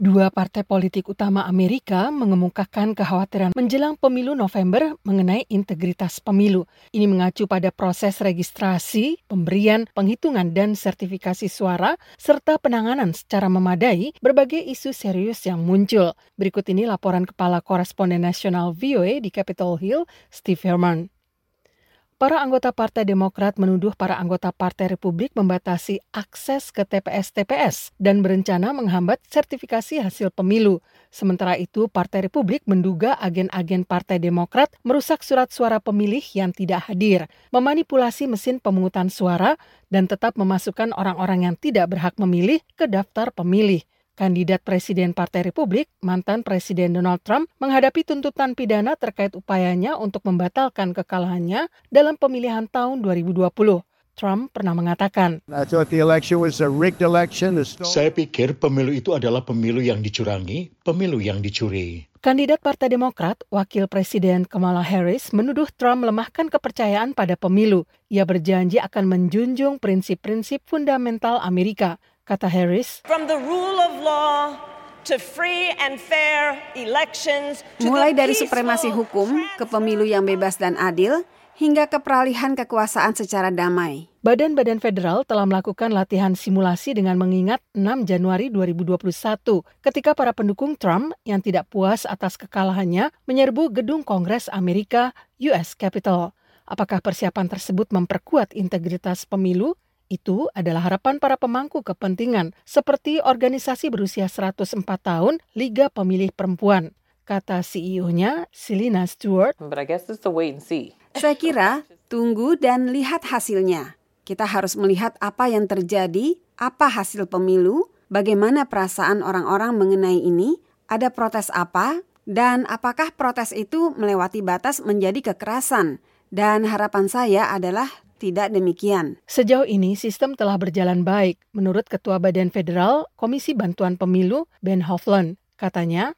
Dua partai politik utama Amerika mengemukakan kekhawatiran menjelang pemilu November mengenai integritas pemilu. Ini mengacu pada proses registrasi, pemberian, penghitungan, dan sertifikasi suara, serta penanganan secara memadai berbagai isu serius yang muncul. Berikut ini laporan Kepala Koresponden Nasional VOA di Capitol Hill, Steve Herman. Para anggota Partai Demokrat menuduh para anggota Partai Republik membatasi akses ke TPS-TPS dan berencana menghambat sertifikasi hasil pemilu. Sementara itu, Partai Republik menduga agen-agen Partai Demokrat merusak surat suara pemilih yang tidak hadir, memanipulasi mesin pemungutan suara, dan tetap memasukkan orang-orang yang tidak berhak memilih ke daftar pemilih. Kandidat Presiden Partai Republik, mantan Presiden Donald Trump, menghadapi tuntutan pidana terkait upayanya untuk membatalkan kekalahannya dalam pemilihan tahun 2020. Trump pernah mengatakan, Saya pikir pemilu itu adalah pemilu yang dicurangi, pemilu yang dicuri. Kandidat Partai Demokrat, Wakil Presiden Kamala Harris, menuduh Trump melemahkan kepercayaan pada pemilu. Ia berjanji akan menjunjung prinsip-prinsip fundamental Amerika. Kata Harris, mulai dari supremasi hukum ke pemilu yang bebas dan adil, hingga ke peralihan kekuasaan secara damai. Badan-badan federal telah melakukan latihan simulasi dengan mengingat 6 Januari 2021 ketika para pendukung Trump yang tidak puas atas kekalahannya menyerbu gedung Kongres Amerika, US Capitol. Apakah persiapan tersebut memperkuat integritas pemilu? Itu adalah harapan para pemangku kepentingan, seperti organisasi berusia 104 tahun, Liga Pemilih Perempuan. Kata CEO-nya, Selena Stewart, Saya kira, tunggu dan lihat hasilnya. Kita harus melihat apa yang terjadi, apa hasil pemilu, bagaimana perasaan orang-orang mengenai ini, ada protes apa, dan apakah protes itu melewati batas menjadi kekerasan. Dan harapan saya adalah tidak demikian. Sejauh ini sistem telah berjalan baik, menurut Ketua Badan Federal Komisi Bantuan Pemilu, Ben Hovland. Katanya,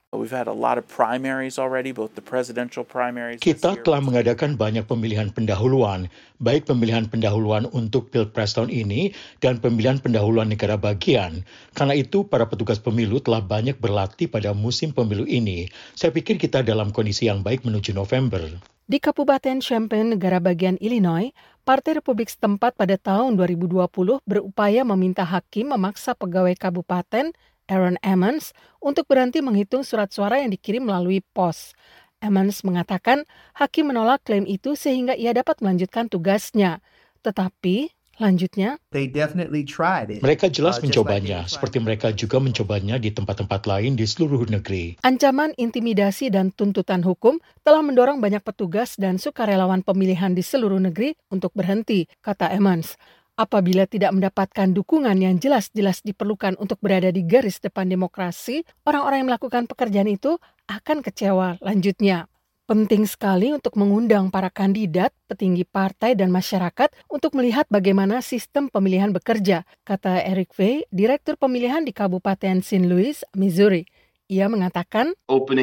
Kita telah mengadakan banyak pemilihan pendahuluan, baik pemilihan pendahuluan untuk Pilpres tahun ini dan pemilihan pendahuluan negara bagian. Karena itu, para petugas pemilu telah banyak berlatih pada musim pemilu ini. Saya pikir kita dalam kondisi yang baik menuju November. Di Kabupaten Champaign, negara bagian Illinois, Partai Republik setempat pada tahun 2020 berupaya meminta hakim memaksa pegawai kabupaten Aaron Emmons untuk berhenti menghitung surat suara yang dikirim melalui pos. Emmons mengatakan hakim menolak klaim itu sehingga ia dapat melanjutkan tugasnya. Tetapi, lanjutnya, Mereka jelas mencobanya, seperti mereka juga mencobanya di tempat-tempat lain di seluruh negeri. ancaman intimidasi dan tuntutan hukum telah mendorong banyak petugas dan sukarelawan pemilihan di seluruh negeri untuk berhenti, kata Emmons. Apabila tidak mendapatkan dukungan yang jelas-jelas diperlukan untuk berada di garis depan demokrasi, orang-orang yang melakukan pekerjaan itu akan kecewa, lanjutnya. Penting sekali untuk mengundang para kandidat, petinggi partai, dan masyarakat untuk melihat bagaimana sistem pemilihan bekerja, kata Eric Fay, Direktur Pemilihan di Kabupaten St. Louis, Missouri. Ia mengatakan,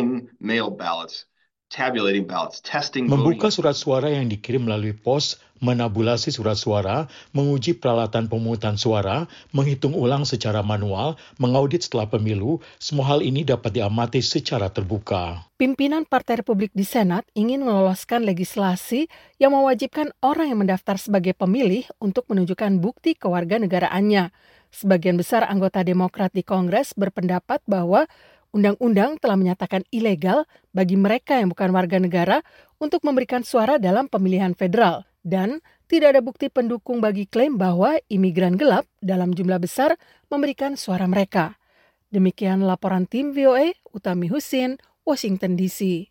Membuka surat suara yang dikirim melalui pos, menabulasi surat suara, menguji peralatan pemungutan suara, menghitung ulang secara manual, mengaudit setelah pemilu, semua hal ini dapat diamati secara terbuka. Pimpinan Partai Republik di Senat ingin meloloskan legislasi yang mewajibkan orang yang mendaftar sebagai pemilih untuk menunjukkan bukti kewarganegaraannya. Sebagian besar anggota Demokrat di Kongres berpendapat bahwa undang-undang telah menyatakan ilegal bagi mereka yang bukan warga negara untuk memberikan suara dalam pemilihan federal. Dan tidak ada bukti pendukung bagi klaim bahwa imigran gelap dalam jumlah besar memberikan suara mereka. Demikian laporan tim VOA, Utami Husin, Washington DC.